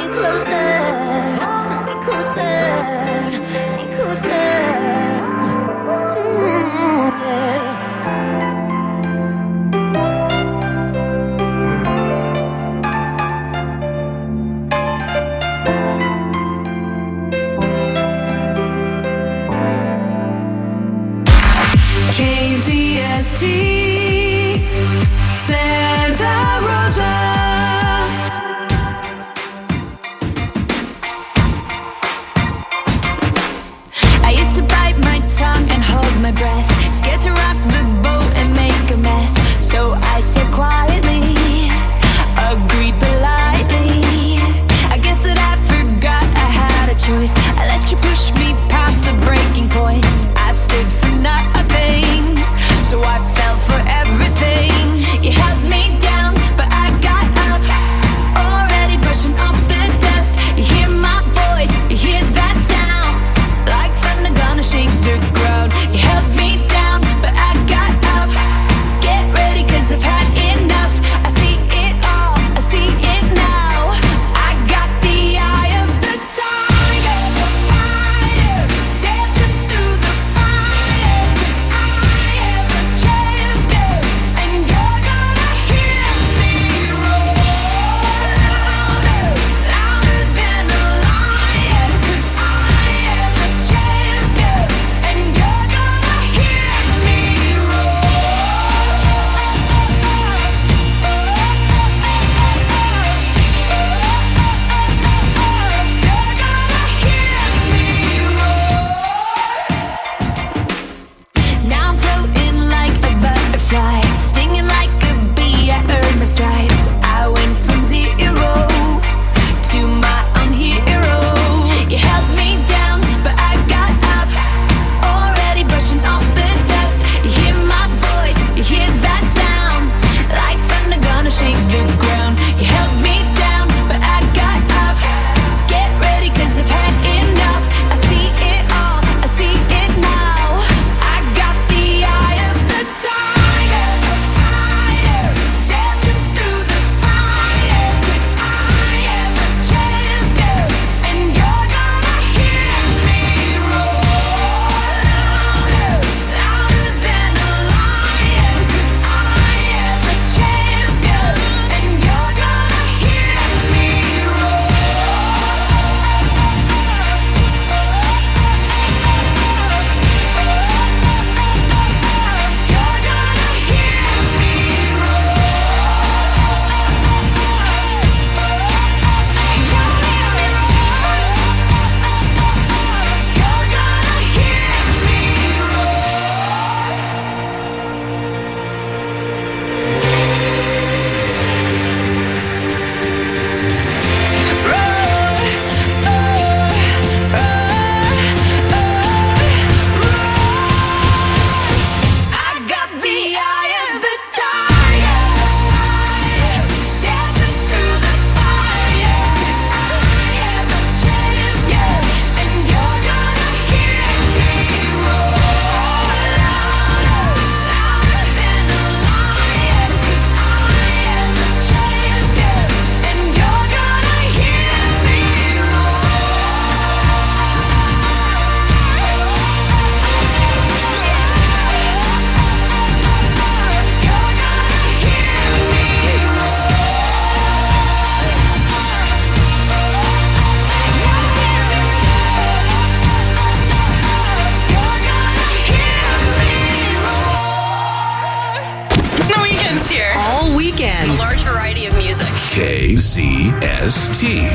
weekend. A large variety of music. KCST.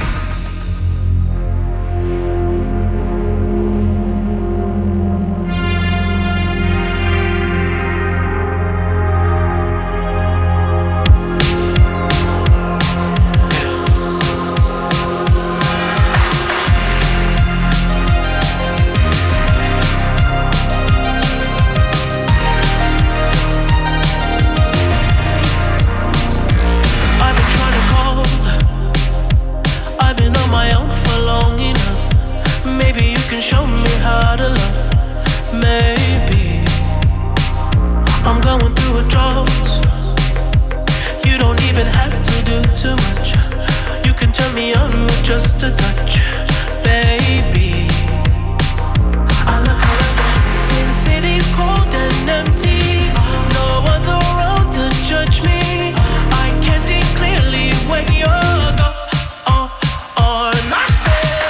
just a touch, baby. I look around, see the city's cold and empty. No one's around to judge me. I can see clearly when you're gone. I said,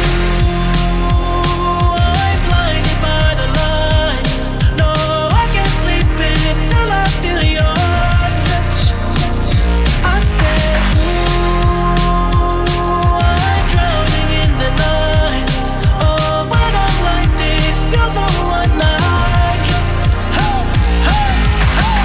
ooh, I'm blinded by the lights. No, I can't sleep until I feel your touch. I said, ooh, I'm drowning in the night. Oh, when I'm like this, you're the one I just, hey, hey, hey.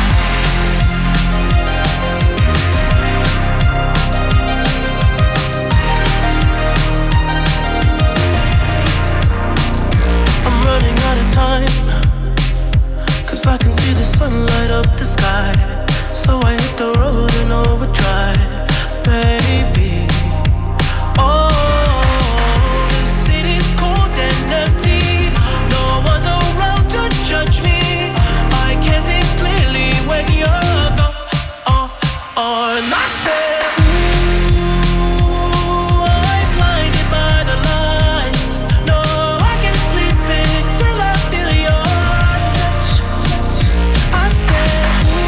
I'm running out of time, 'cause I can see the sun light up the sky. So I hit the road in overdrive, baby. Oh, the city's cold and empty. No one's around to judge me. I can see clearly when you're gone. And I said, ooh, I'm blinded by the lights. No, I can't sleep until I feel your touch. I said,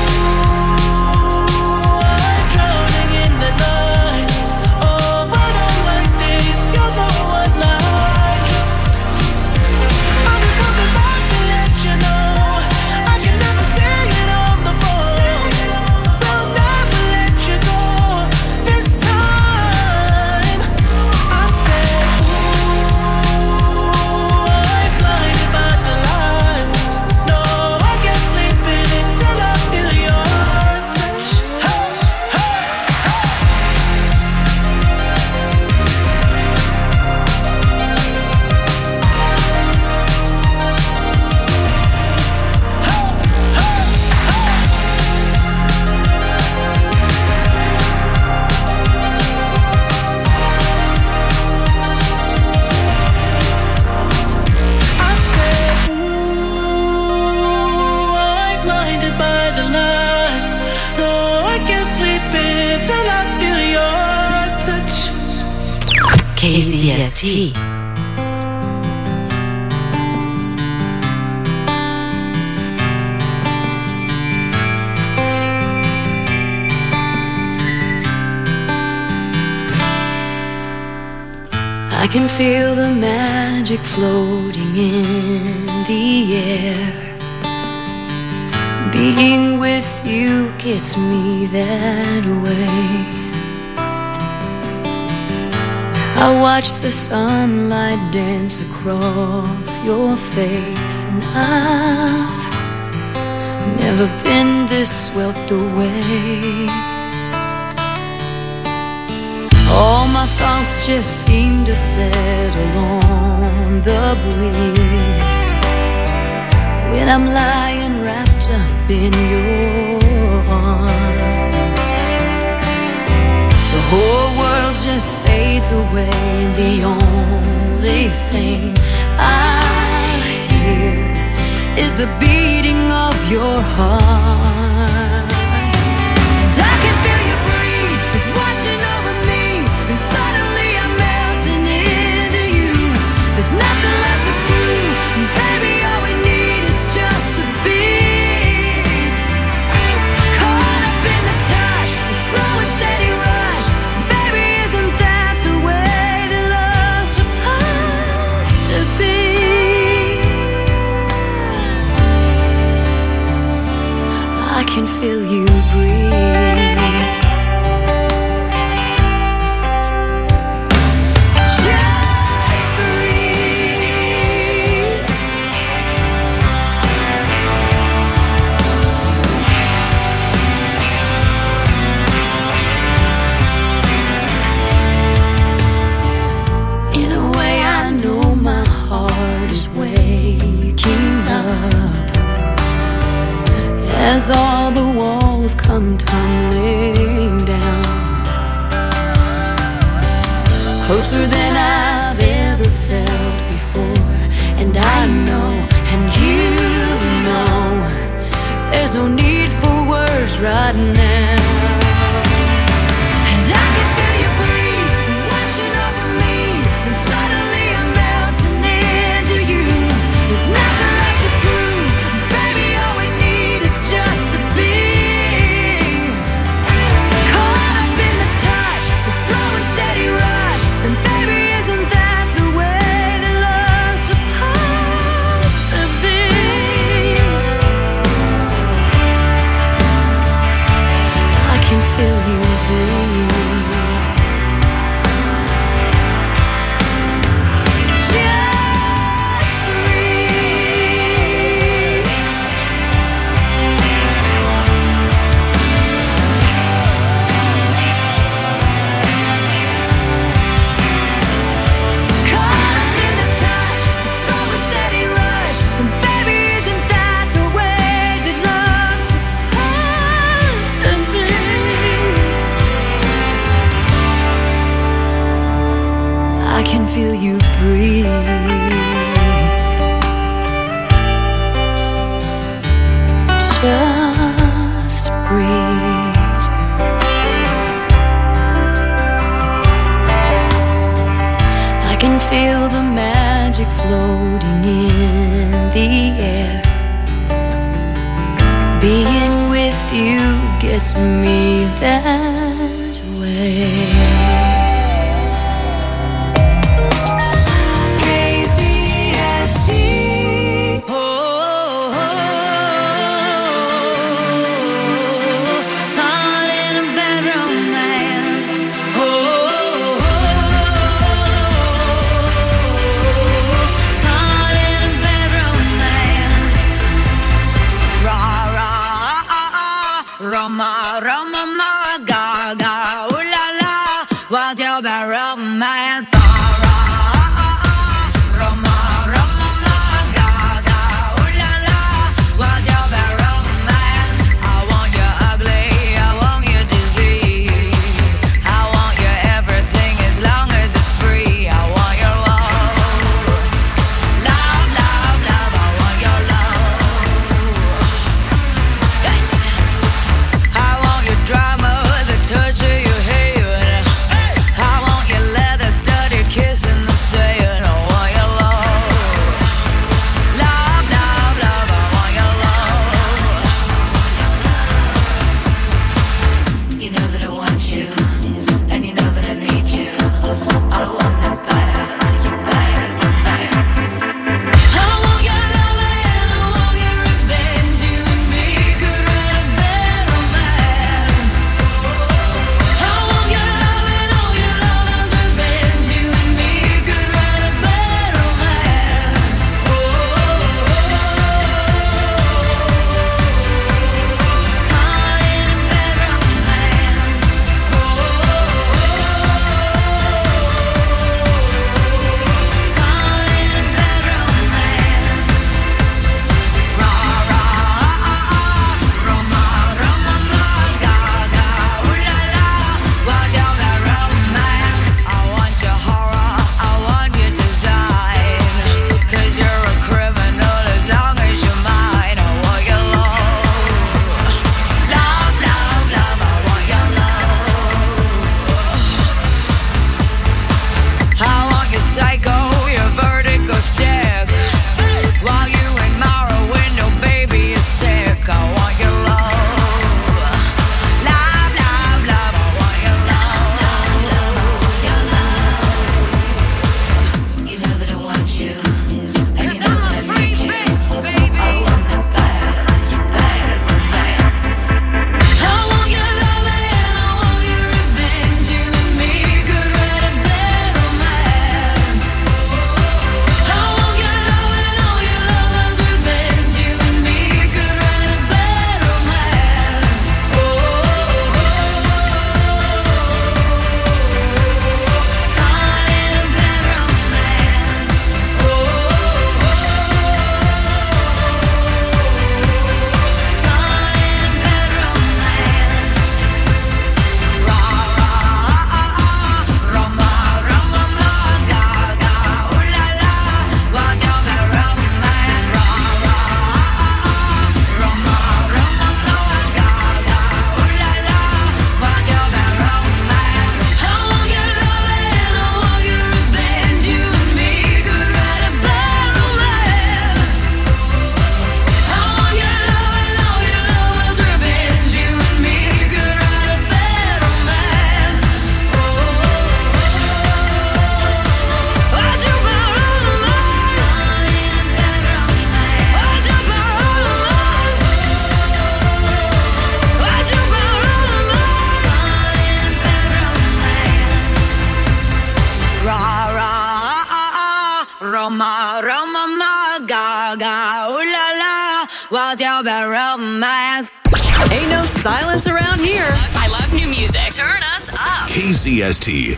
ooh, I'm drowning in the night. Oh, when I'm like this, you're the one I just, I'm just coming back to let you know I can never say it on the phone. They'll never let you go this time. I said, ooh, I'm blinded by the lights. No, I can't sleep until I feel your touch. Hey, hey, hey. I said, ooh, I'm blinded by the lights. No, I can't sleep until I feel your touch. KZST. I can feel the magic floating in the air. Being with you gets me that way. I watch the sunlight dance across your face, and I've never been this swept away. All my thoughts just seem to settle on the breeze when I'm lying wrapped up in your arms. The whole world just fades away, and the only thing I hear is the beating of your heart. And I can feel you breathe, it's washing over me, and suddenly I'm melting into you. There's nothing left to prove, and baby, all we need is just to be caught up in the touch, the slow and steady rush. Baby, isn't that the way that love's supposed to be? I can feel you breathe. Just breathe. In a way, I know my heart is waking up as all the walls come tumbling down, closer than I've ever felt before. And I know, and you know, there's no need for words right now. And I can feel you breathe, washing over can feel you breathe. Just breathe. I can feel the magic floating in the air. Being with you gets me that way. Roma, Roma, ma, ga, ga, ooh la la, what's your bad romance? Roma, Roma, ma, ga, ga, ooh la la, what's your bad romance? I want you ugly, I want you disease, I want you everything as long as it's free. I want your love, love, love, love, I want your love. I want your drama, the touch of your hand. I want your leather studded kiss in the sand. I want your love, love, love, love. I want your love. You know that I want you, and you know that I need you. I want that bad, bad, bad. I want your love and I want your revenge. You and me could write a bad romance. I want your love and all your love's revenge. You and me could write a bad romance. Caught in a bad romance. Caught in a bad romance. Rah, rah, Roma, Roma, ma, ga, ga, ooh la la, what's your bad romance? I want your horror, I want your design, 'cause you're a criminal as long as you're mine. I want your love, love, love, love, I want your love. I want your psycho, your vertigo stick, while you admire a window, baby, you're sick. I want your love, love, love, love, I want your love, your love. You know that I want you, and you know that I need you. I want that bad, bad romance. I want your love and I want your revenge. You and me could write a bad romance. I want your love and all your love's revenge. You and me could write a bad romance. Caught in a bad romance. Caught in a bad romance. Rah, rah, Roma, Roma, ma, ga, ga, ooh la la, what's your bad romance? Rah, rah, Roma, Roma, ma, ga, ga, ooh la la, what's your bad romance? I want your love and I want your revenge. You and me could write a bad romance. I want your love and all your love's revenge. You and me could write a bad romance. What's your bad romance? What's your bad romance? What's your bad romance? Rah, rah, Roma, Roma, ma, ga, ga, ooh la la, what's your bad romance? Ain't no silence around here. I love new music. Turn us up. KZST.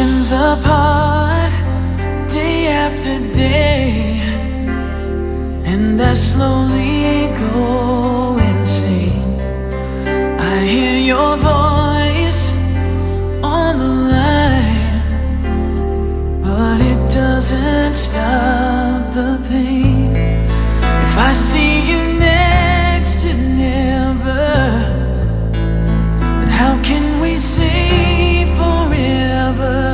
oceans apart, day after day, and I slowly go insane. I hear your voice on the line, but it doesn't stop the pain. If I see you next to never, then how can we say forever?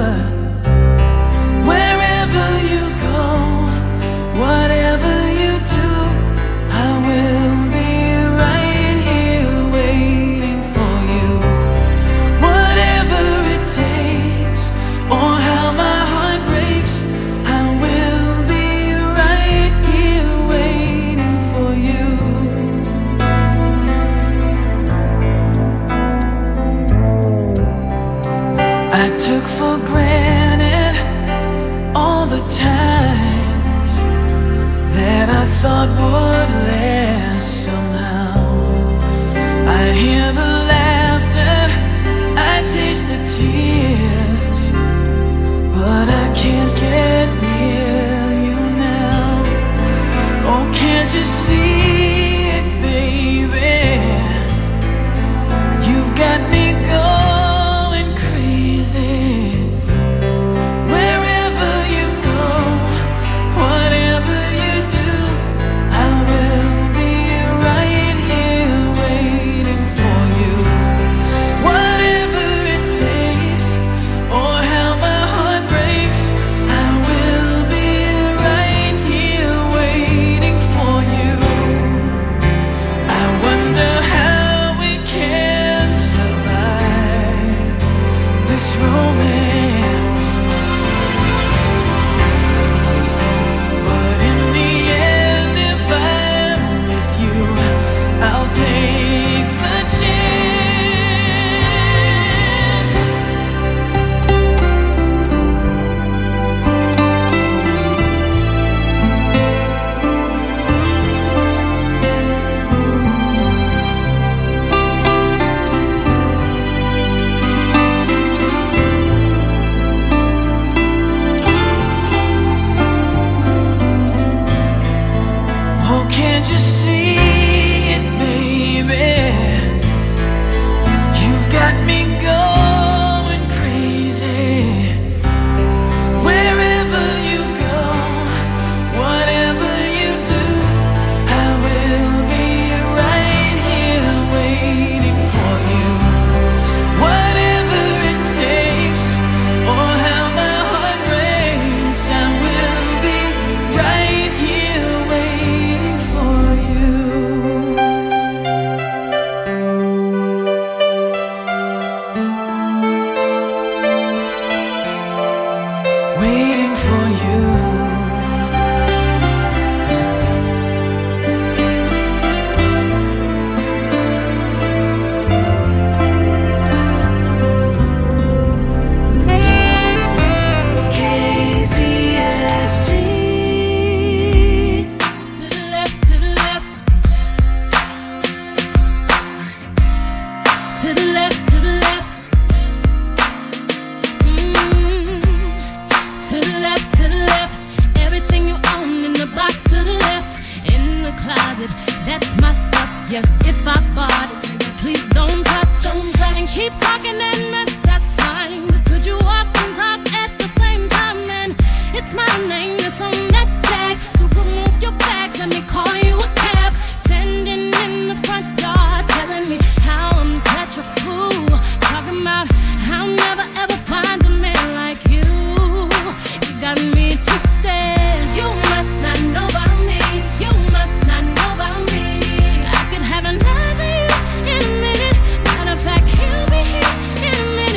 Wherever you go, whatever you do, I will be right here waiting for you. Whatever it takes, or how my heart breaks, I will be right here waiting for you. I took for granted all the times that I thought would last somehow. I hear the laughter, I taste the tears, but I can't get near you now. Oh, can't you see it, baby? You've got me going crazy. Wherever you go, whatever you do, I will be right here waiting for you. Whatever it takes, or how my heart breaks, I will be right here waiting for you. I wonder how we can survive this romance, but in the end, if I'm with you, I'll take the chance. Oh, can't you see it, baby? You've got me going crazy. Wherever you go, whatever you do, I will be right here waiting for you. Whatever it takes, or how my heart breaks, I will be right here waiting for you. Waiting for you. KZST. To the left, to the left. To the left, to the left. To the left, to the left. Everything you own in the box to the left. In the closet, that's my stuff. Yes, if I bought it, please don't touch. And keep talking and that's fine. But could you walk and talk at the same time? And it's my name that's on that tag. So remove your bags, let me call you a cab. Standing in the front yard, telling me how I'm such a fool. Talking about how I'll never ever find a man like you. You got me twisted. You must not know about me. You must not know about me. I could have another you in a minute. Matter of fact, he'll be here in a minute.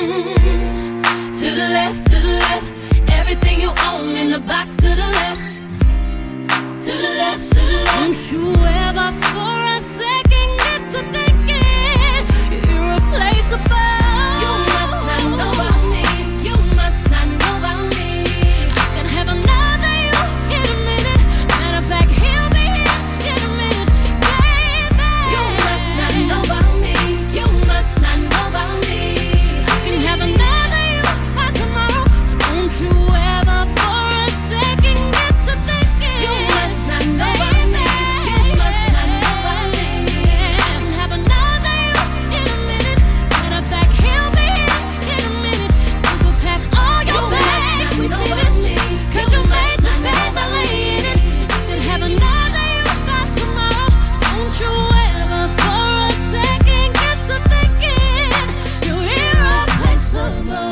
To the left, to the left. Everything you own in the box to the left. To the left, to the left. Don't you ever for a second get to thinking you're irreplaceable. You must not know about me. You must not know about me. I can have another you in a minute. Matter of fact, he'll be here in a minute, baby. You must not know about me. You must not know about me. I can have another you by tomorrow. So don't you ever for a second get to thinking you must not know about me. You must not know about me. I can have another you in a minute. Matter of fact, he'll be here in a minute. You can pack all your bags and we finished. Cause you made your bed by laying it. I could have another you by tomorrow. Don't you ever for a second get to thinking you're irreplaceable.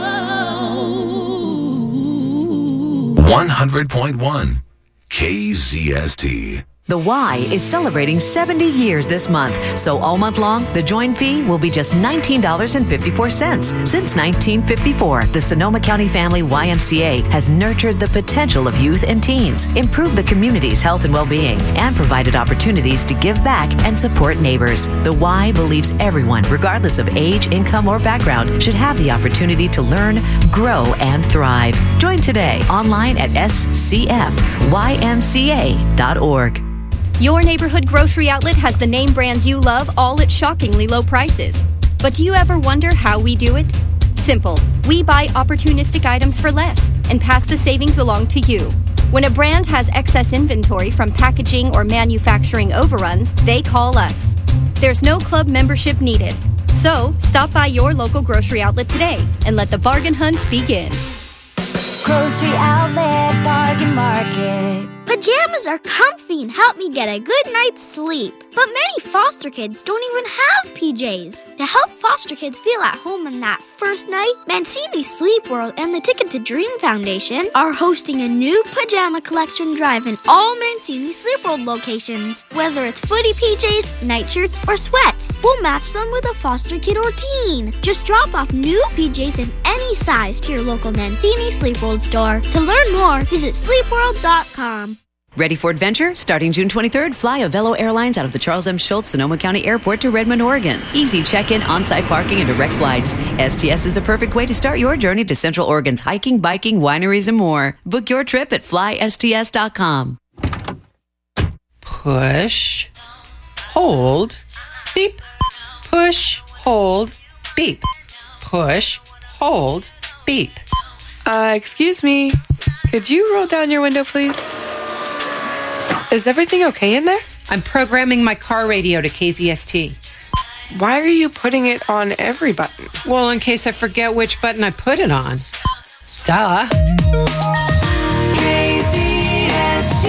100.1 KZST. The Y is celebrating 70 years this month, so all month long, the join fee will be just $19.54. Since 1954, the Sonoma County Family YMCA has nurtured the potential of youth and teens, improved the community's health and well-being, and provided opportunities to give back and support neighbors. The Y believes everyone, regardless of age, income, or background, should have the opportunity to learn, grow, and thrive. Join today online at scfymca.org. Your neighborhood grocery outlet has the name brands you love, all at shockingly low prices. But do you ever wonder how we do it? Simple. We buy opportunistic items for less and pass the savings along to you. When a brand has excess inventory from packaging or manufacturing overruns, they call us. There's no club membership needed. So, stop by your local grocery outlet today and let the bargain hunt begin. Grocery Outlet Bargain Market. Pajamas are comfy and help me get a good night's sleep. But many foster kids don't even have PJs. To help foster kids feel at home on that first night, Mancini Sleep World and the Ticket to Dream Foundation are hosting a new pajama collection drive in all Mancini Sleep World locations. Whether it's footy PJs, nightshirts, or sweats, we'll match them with a foster kid or teen. Just drop off new PJs in any size to your local Mancini Sleep World store. To learn more, visit sleepworld.com. Ready for adventure? Starting June 23rd, fly Avelo Airlines out of the Charles M. Schultz Sonoma County Airport to Redmond, Oregon. Easy check-in, on-site parking, and direct flights. STS is the perfect way to start your journey to Central Oregon's hiking, biking, wineries, and more. Book your trip at flysts.com. Push, hold, beep. Push, hold, beep. Push, hold, beep. Excuse me. Could you roll down your window, please? Is everything okay in there? I'm programming my car radio to KZST. Why are you putting it on every button? Well, in case I forget which button I put it on. Duh. KZST.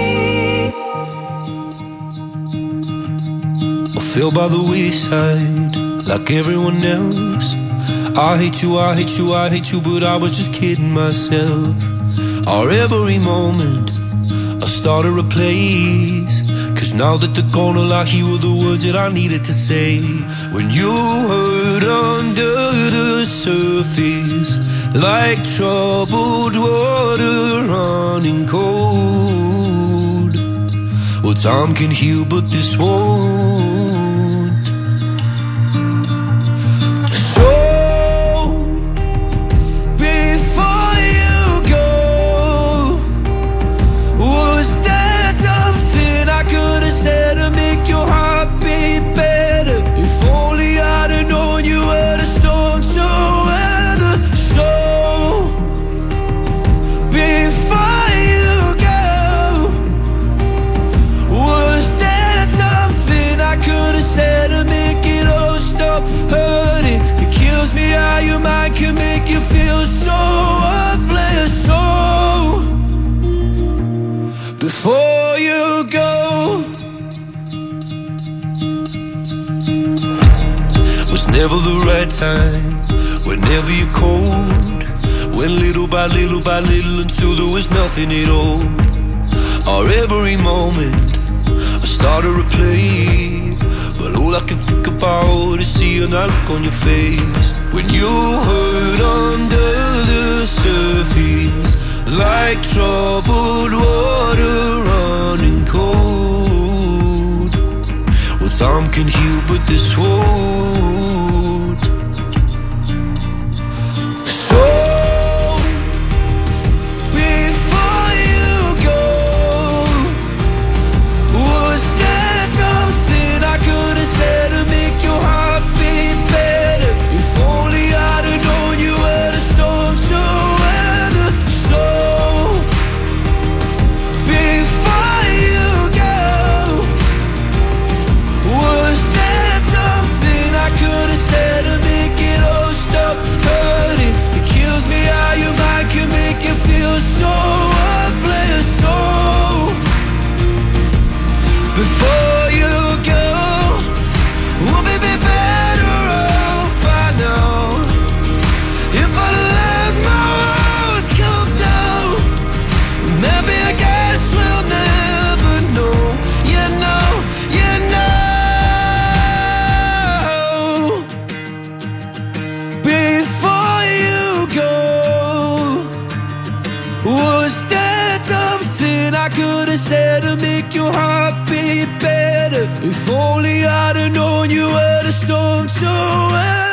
I fell by the wayside like everyone else. I hate you, I hate you, I hate you, but I was just kidding myself. Our every moment I started a place, 'cause now that they're gone, all I hear were the words that I needed to say. When you hurt under the surface, like troubled water running cold. Well, time can heal, but this won't. So before you go, was there something I could have said to make your heart beat better? If only I'd have known you were the storm to weather. So before you go, was there something I could have said to make it all stop hurting? It kills me how your mind can make you feel so worthless. So before you go, was never the right time, whenever you're cold. Went little by little by little until there was nothing at all. Our every moment I started to play, but all I can think about is seeing that look on your face. When you hurt like troubled water running cold. Well, time can heal, but this won't. So before you go, was there something I could have said to make your heart beat better? If only I'd have known you were the storm to weather. So before you go, was there something I could have said to make it all stop hurting? It kills me how your mind can make you feel so worthless. So before you go, we'll be better off by now. If I let my walls come down, maybe I guess we'll never know. You know, you know. Before you go, was there something I could have said to make your heart beat better? If only I'd have known you were the storm to weather.